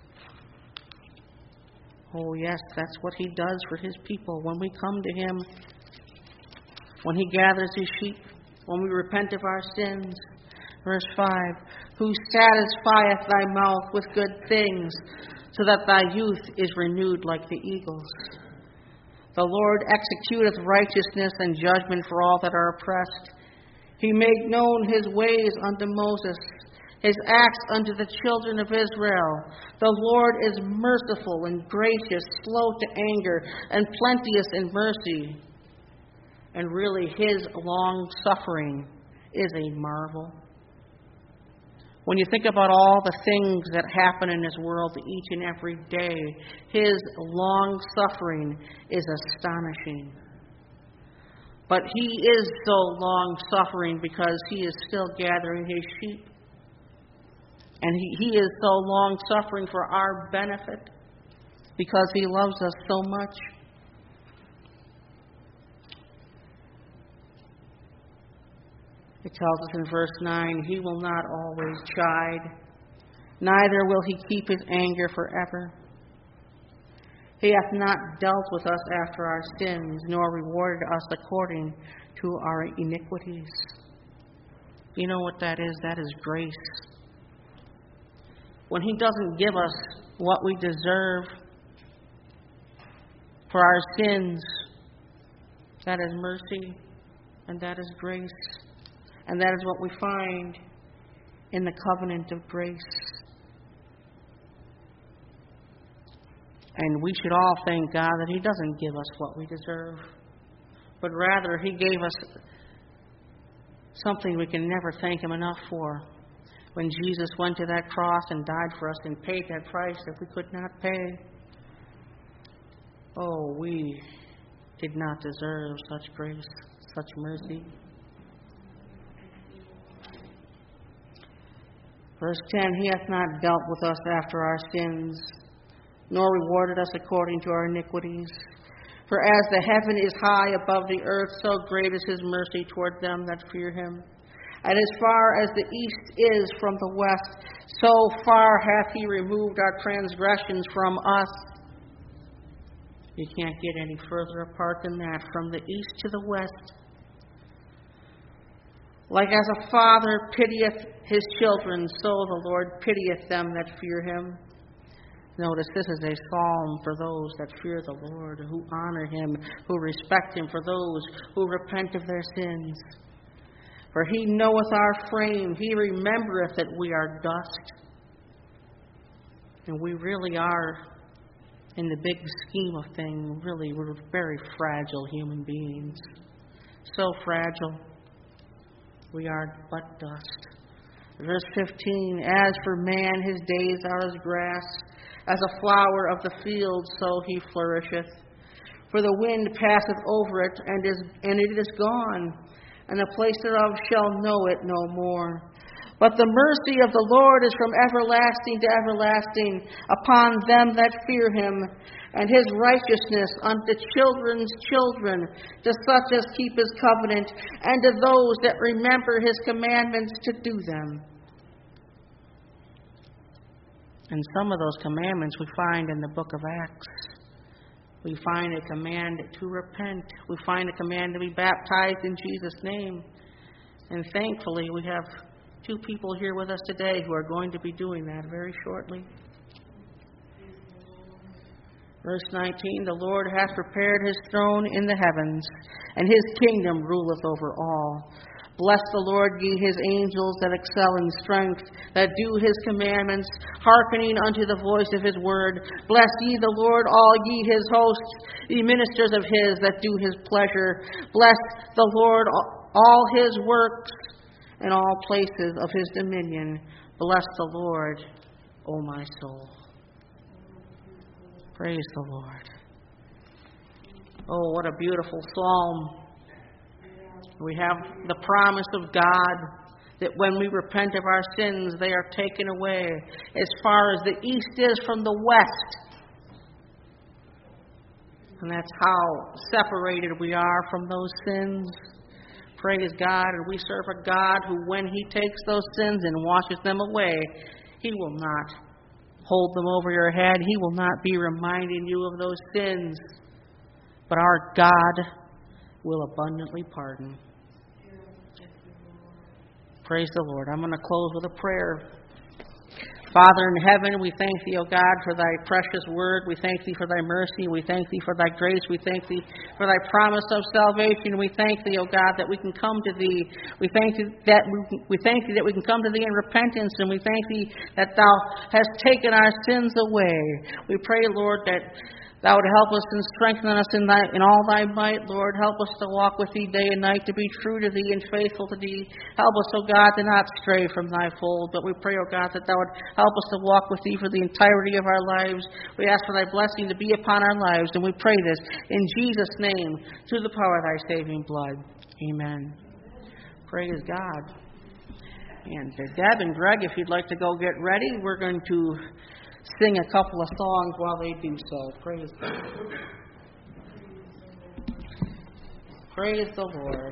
Oh yes, that's what He does for His people when we come to Him. When He gathers His sheep, when we repent of our sins. Verse five, who satisfieth thy mouth with good things, so that thy youth is renewed like the eagles. The Lord executeth righteousness and judgment for all that are oppressed. He made known his ways unto Moses, his acts unto the children of Israel. The Lord is merciful and gracious, slow to anger, and plenteous in mercy. And really, his long suffering is a marvel. When you think about all the things that happen in this world each and every day, his long suffering is astonishing. But he is so long suffering because he is still gathering his sheep. And he, he is so long suffering for our benefit because he loves us so much. It tells us in verse nine, he will not always chide, neither will he keep his anger forever. He hath not dealt with us after our sins, nor rewarded us according to our iniquities. You know what that is? That is grace. When he doesn't give us what we deserve for our sins, that is mercy and that is grace. And that is what we find in the covenant of grace. And we should all thank God that he doesn't give us what we deserve, but rather he gave us something we can never thank him enough for. When Jesus went to that cross and died for us and paid that price that we could not pay. Oh, we did not deserve such grace, such mercy. Verse ten, he hath not dealt with us after our sins, nor rewarded us according to our iniquities. For as the heaven is high above the earth, so great is his mercy toward them that fear him. And as far as the east is from the west, so far hath he removed our transgressions from us. You can't get any further apart than that, from the east to the west. Like as a father pitieth his children, so the Lord pitieth them that fear him. Notice this is a psalm for those that fear the Lord, who honor him, who respect him, for those who repent of their sins. For he knoweth our frame, he remembereth that we are dust. And we really are, in the big scheme of things, really, we're very fragile human beings. So fragile. We are but dust. Verse fifteen, as for man, his days are as grass, as a flower of the field, so he flourisheth. For the wind passeth over it, and is and it is gone, and the place thereof shall know it no more. But the mercy of the Lord is from everlasting to everlasting upon them that fear him, and his righteousness unto children's children, to such as keep his covenant, and to those that remember his commandments to do them. And some of those commandments we find in the book of Acts. We find a command to repent. We find a command to be baptized in Jesus' name. And thankfully, we have two people here with us today who are going to be doing that very shortly. Verse nineteen, the Lord hath prepared his throne in the heavens, and his kingdom ruleth over all. Bless the Lord, ye his angels that excel in strength, that do his commandments, hearkening unto the voice of his word. Bless ye the Lord, all ye his hosts, ye ministers of his that do his pleasure. Bless the Lord, all his works, in all places of his dominion. Bless the Lord, O my soul. Praise the Lord. Oh, what a beautiful psalm. We have the promise of God that when we repent of our sins, they are taken away as far as the east is from the west. And that's how separated we are from those sins. Praise God. And we serve a God who, when he takes those sins and washes them away, he will not hold them over your head. He will not be reminding you of those sins. But our God will abundantly pardon. Praise the Lord. I'm going to close with a prayer. Father in heaven, we thank Thee, O God, for Thy precious word. We thank Thee for Thy mercy. We thank Thee for Thy grace. We thank Thee for Thy promise of salvation. We thank Thee, O God, that we can come to Thee. We thank Thee that we, we thank Thee that we can come to Thee in repentance, and we thank Thee that Thou hast taken our sins away. We pray, Lord, that Thou would help us and strengthen us in, thy, in all Thy might, Lord. Help us to walk with Thee day and night, to be true to Thee and faithful to Thee. Help us, O God, to not stray from Thy fold. But we pray, O God, that Thou would help us to walk with Thee for the entirety of our lives. We ask for Thy blessing to be upon our lives, and we pray this in Jesus' name, through the power of Thy saving blood. Amen. Praise God. And Deb and Greg, if you'd like to go get ready, we're going to sing a couple of songs while they do so. Praise God. Praise the Lord.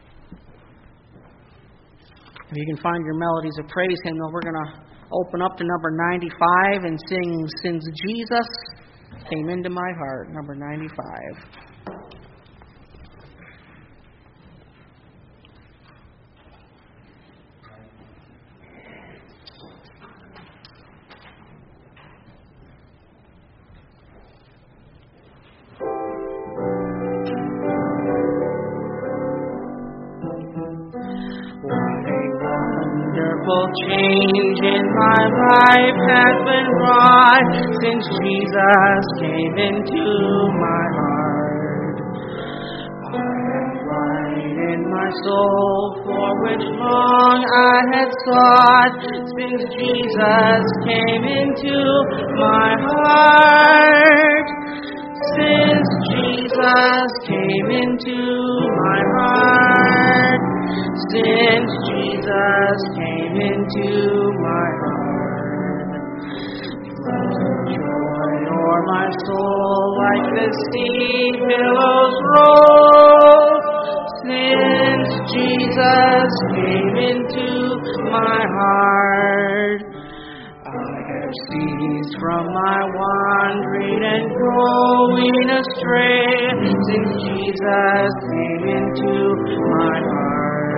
If you can find your melodies of praise hymnal, we're going to open up to number ninety-five and sing Since Jesus Came Into My Heart, number ninety-five. Change in my life has been wrought since Jesus came into my heart. I have light in my soul for which long I had sought since Jesus came into my heart. Since Jesus came into my heart. Since Jesus came into my heart, joy o'er my soul like the sea billows roll. Since Jesus came into my heart, I have ceased from my wandering and going astray. Since Jesus came into my heart.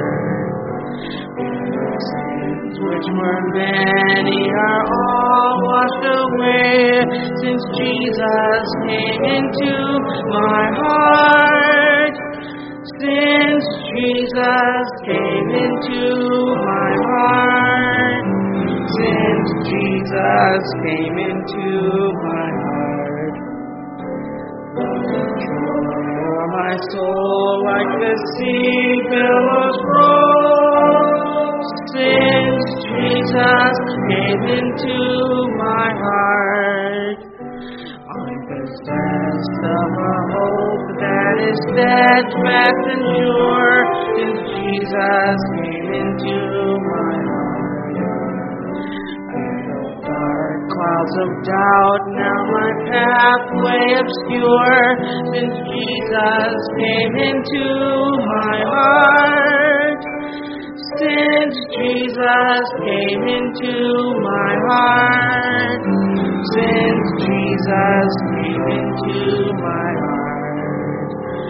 Sins which were many are all washed away since Jesus came into my heart. Since Jesus came into my heart. Since Jesus came into my heart. Joy o'er my soul like the sea billows roll. Since Jesus came into my heart, I'm possessed of a hope that is steadfast and sure. Since Jesus came into my heart, dark clouds of doubt now my pathway obscure. Since Jesus came into my heart. Since Jesus came into my heart. Since Jesus came into my heart.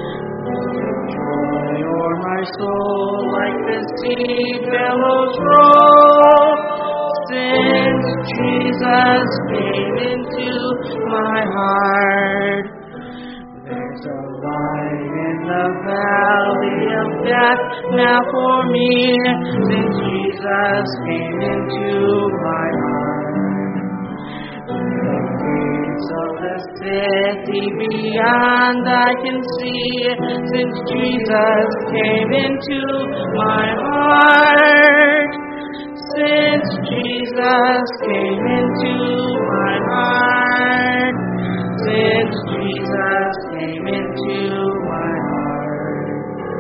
Joy o'er my soul like the sea billows roll. Since Jesus came into my heart. There's a light in the valley of death now for me, since Jesus came into my heart. The gates of the city beyond I can see, since Jesus came into my heart. Since Jesus came into my heart. Since Jesus came into my heart.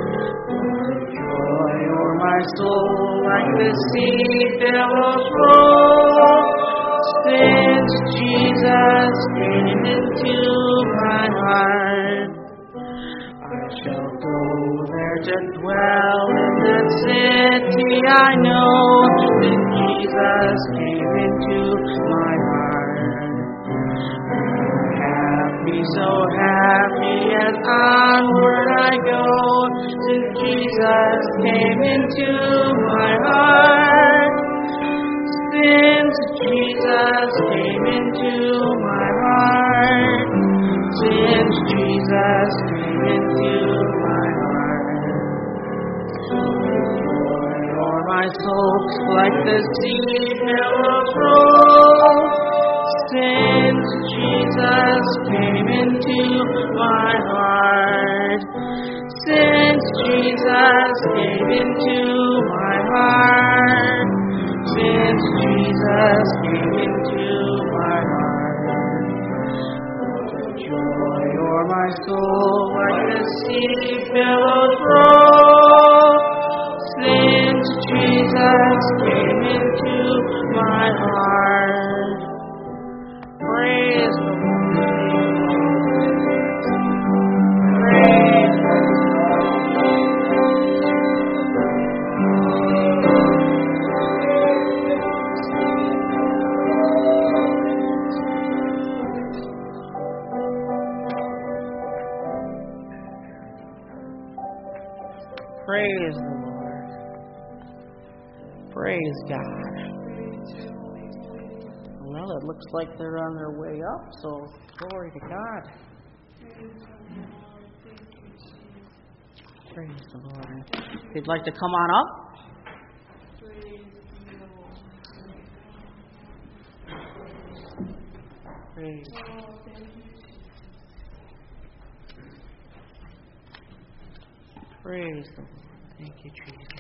Joy o'er my soul like the sea billows roll. Since Jesus came into my heart. I shall go there to dwell in that city I know. Since Jesus came into my heart. Happy, so happy as onward I go. Since Jesus came into my heart. Since Jesus came into my heart, since Jesus came into my heart, for my soul's like the sea billows roll. Since Jesus came into my heart, since Jesus came into my heart, since Jesus came into my heart, joy o'er my soul like the sea billows roll. Since Jesus came into my heart, praise the Lord. Praise the Praise the Lord. Praise God. Well, it looks like they're on their way up, so glory to God. Praise the Lord. If you'd like to come on up. Praise Praise the Lord. Thank you, Jesus.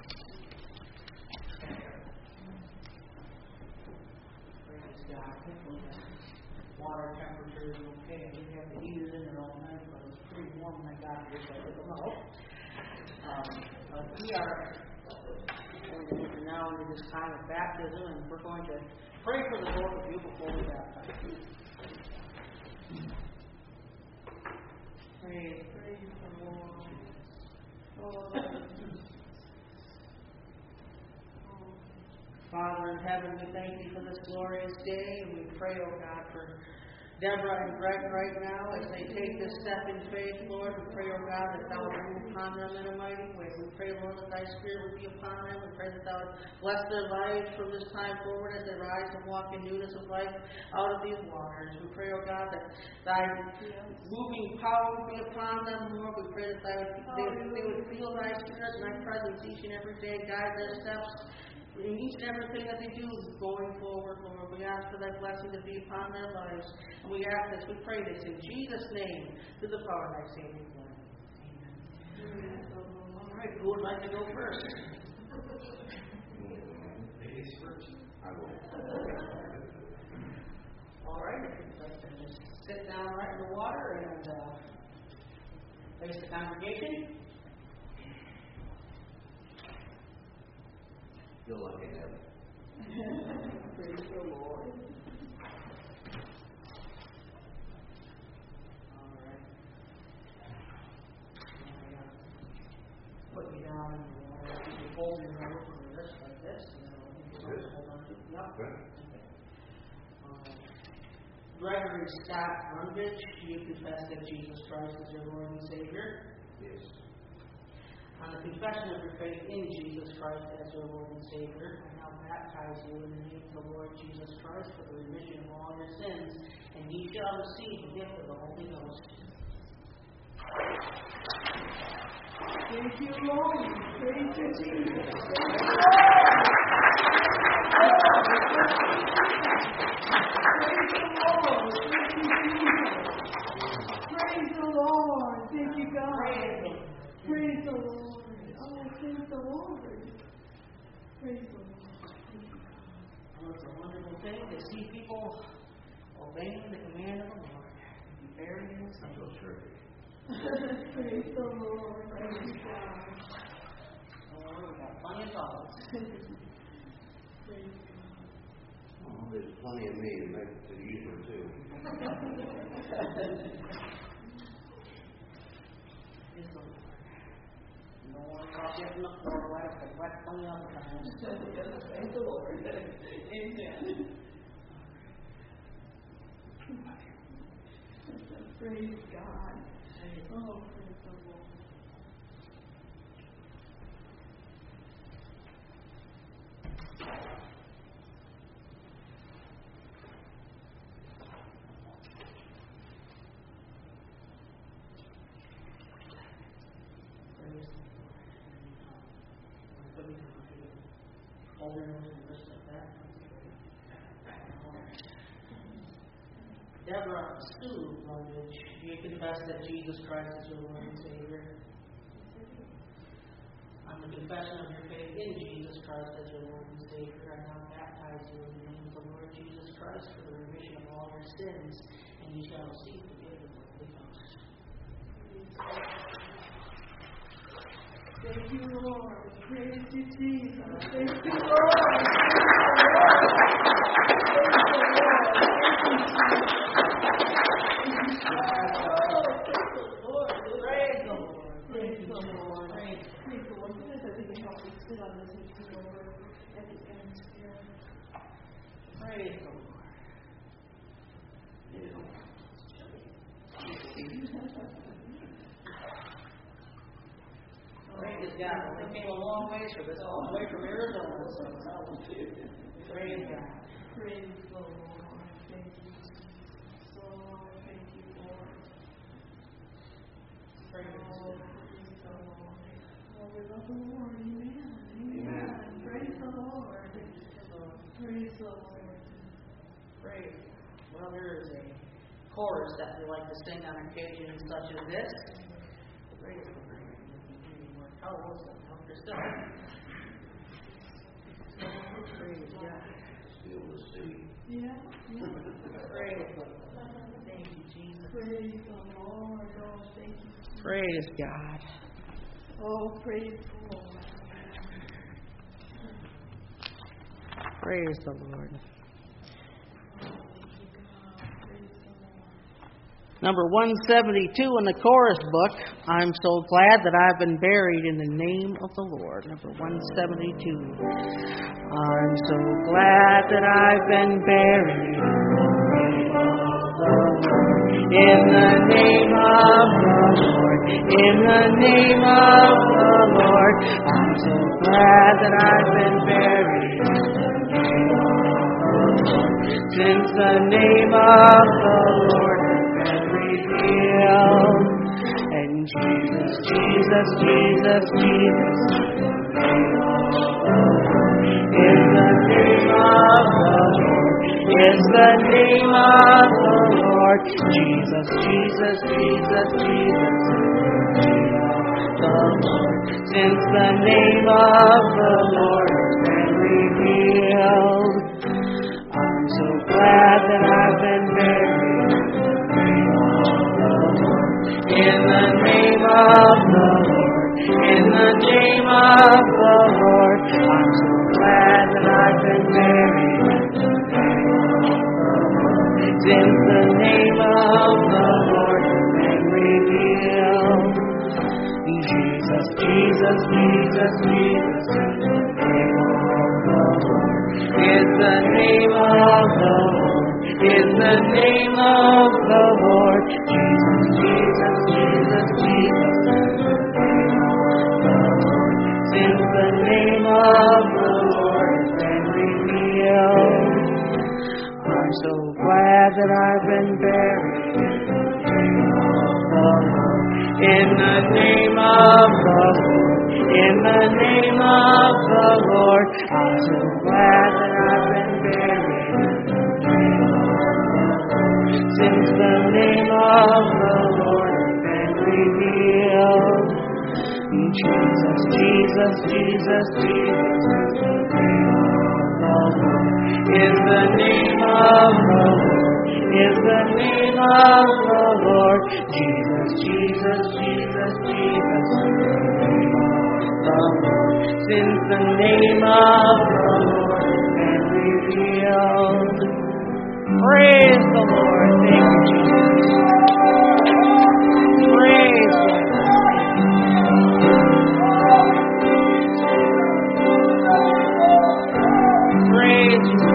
Praise God. Hopefully the water temperature is okay. We have the heaters in there all night, but it's pretty warm when I got here, so I don't know. Um, but we are going to enter now into this time of baptism, and we're going to pray for the both of you before we baptize you. Praise, praise the Lord. Father in heaven, we thank you for this glorious day, and we pray, oh God, for Deborah and Greg right now as they take this step in faith, Lord. We pray, oh God, that thou would move upon them in a mighty way. We pray, Lord, that thy Spirit would be upon them. We pray that thou would bless their lives from this time forward as they rise and walk in newness of life out of these waters. We pray, oh God, that thy moving power would be upon them, Lord. We pray that thy would, they, they would feel thy Spirit and thy presence each and every day, guide their steps in each and everything that they do going forward, Lord. We ask for thy blessing to be upon their lives. And we ask this, we pray this in Jesus' name, through the power of thy saving blood. Amen. All right, who would like to go first? Ladies first. I will. All right, if you'd like to just sit down right in the water and uh, face the congregation. You're lucky to have it. Praise the Lord. All right. Put you down in the water. You can hold your hand over your wrist like this. You know, you can hold on to it. Yep. Okay. Uh, Gregory Scott Brundage, do you confess that Jesus Christ is your Lord and Savior? Yes. On the confession of your faith in Jesus Christ as your Lord and Savior, I now baptize you in the name of the Lord Jesus Christ for the remission of all your sins, and ye shall receive the gift of the Holy Ghost. Thank you, Lord. Praise you, Jesus. Praise the Lord. Praise the Lord. Thank you, God. Praise the Lord. Oh, praise the Lord. Praise the Lord. Well, it's a wonderful thing to see people obeying the command of the Lord and bearing in His name. Praise the Lord. Praise you, God. Oh, we've got plenty of dollars. Praise Oh, there's plenty of me to make it to easier, too. Praise the Lord. No one about getting the floor wet, but wet plenty other times. Praise the Lord. Amen. Praise God. Oh, praise the Lord. Deborah Sue Brundage, do you confess that Jesus Christ is your Lord and Savior? On the confession of your faith in Jesus Christ as your Lord and Savior, I now baptize you in the name of the Lord Jesus Christ for the remission of all your sins, and you shall receive the gift of the Holy Ghost. Thank you, Lord. Praise you, Jesus. Thank you, Lord. Praise the Lord. Praise God. They came a long ways for this, all the way from Arizona. So praise God. Praise the Lord. Thank you, Jesus. Oh, thank you, Lord. Praise the Lord. Praise the Lord. Oh, we love the Lord. Amen. Amen. Praise the Lord. Praise the Lord. Praise. Well, there is a chorus that we like to sing on occasions such as this. Praise the Lord. How was it? How yourself? Praise God. Still the sea. Yeah. Yeah. Praise the Lord. Thank you, Jesus. Praise the Lord. Oh, thank you. Praise God. Oh, praise the Lord. Praise the Lord. Number one seventy-two in the chorus book, I'm so glad that I've been buried in the name of the Lord. Number one seventy-two. I'm so glad that I've been buried in the name of the Lord. In the name of the Lord. I'm so glad that I've been buried since the name of the Lord has been revealed. And Jesus, Jesus, Jesus, Jesus is the name of the Lord. Is the name of the Lord. Jesus, Jesus, Jesus, Jesus the Lord. Since the name of the Lord has been revealed. I'm so glad that I've been buried in the name of the Lord. In the name of the Lord. I'm so glad that I've been buried since the name of the Lord has been revealed. Jesus, Jesus, Jesus, Jesus is the name of the Lord. Is the name of the Lord. Jesus, Jesus, Jesus, Jesus. Since the name of the Lord has been revealed. I'm so glad that I've been buried in the name of the Lord. In the name of the Lord. I'm so glad that I've been buried since the name of the Lord has been revealed. Jesus, Jesus, Jesus, Jesus is the name of the Lord. Is the name of the Lord. Jesus, Jesus, Jesus, Jesus the Lord. Since the name of the Lord has been revealed. Praise the Lord. Thank you, Jesus. Praise the Lord. Praise you.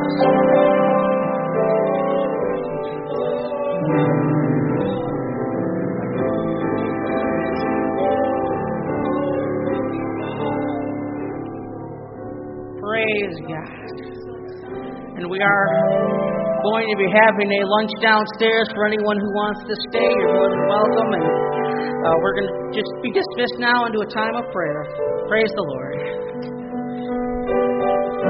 Praise God. And we are going to be having a lunch downstairs for anyone who wants to stay. You're more than welcome. And uh, we're going to just be dismissed now into a time of prayer. Praise the Lord.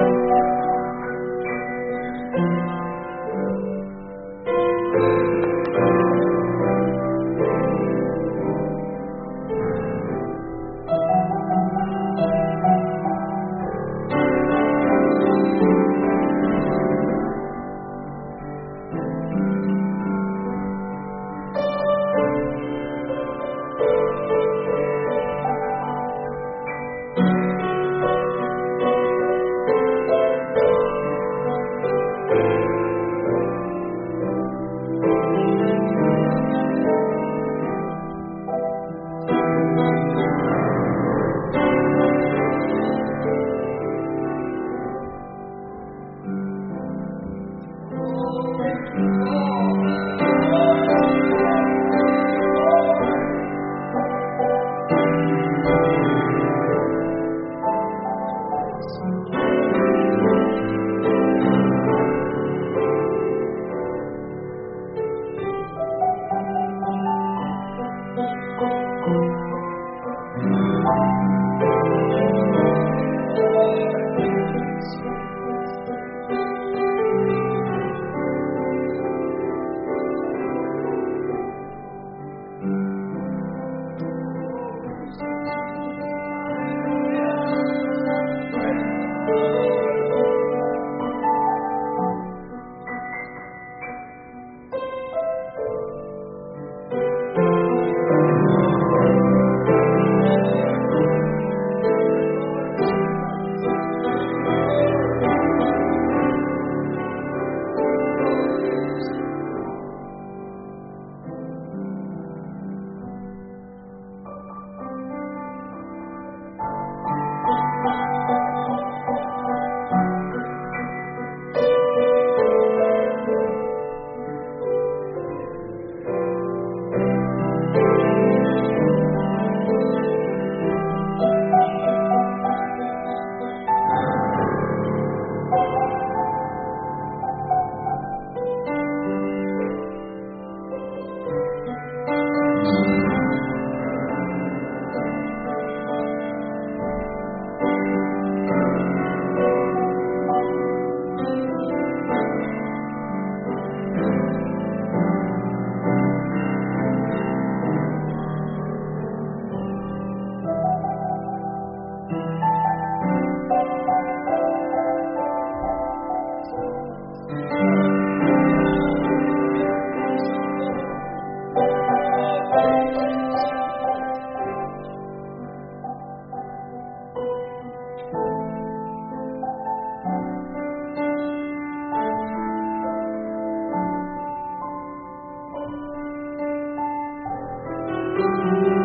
Thank you.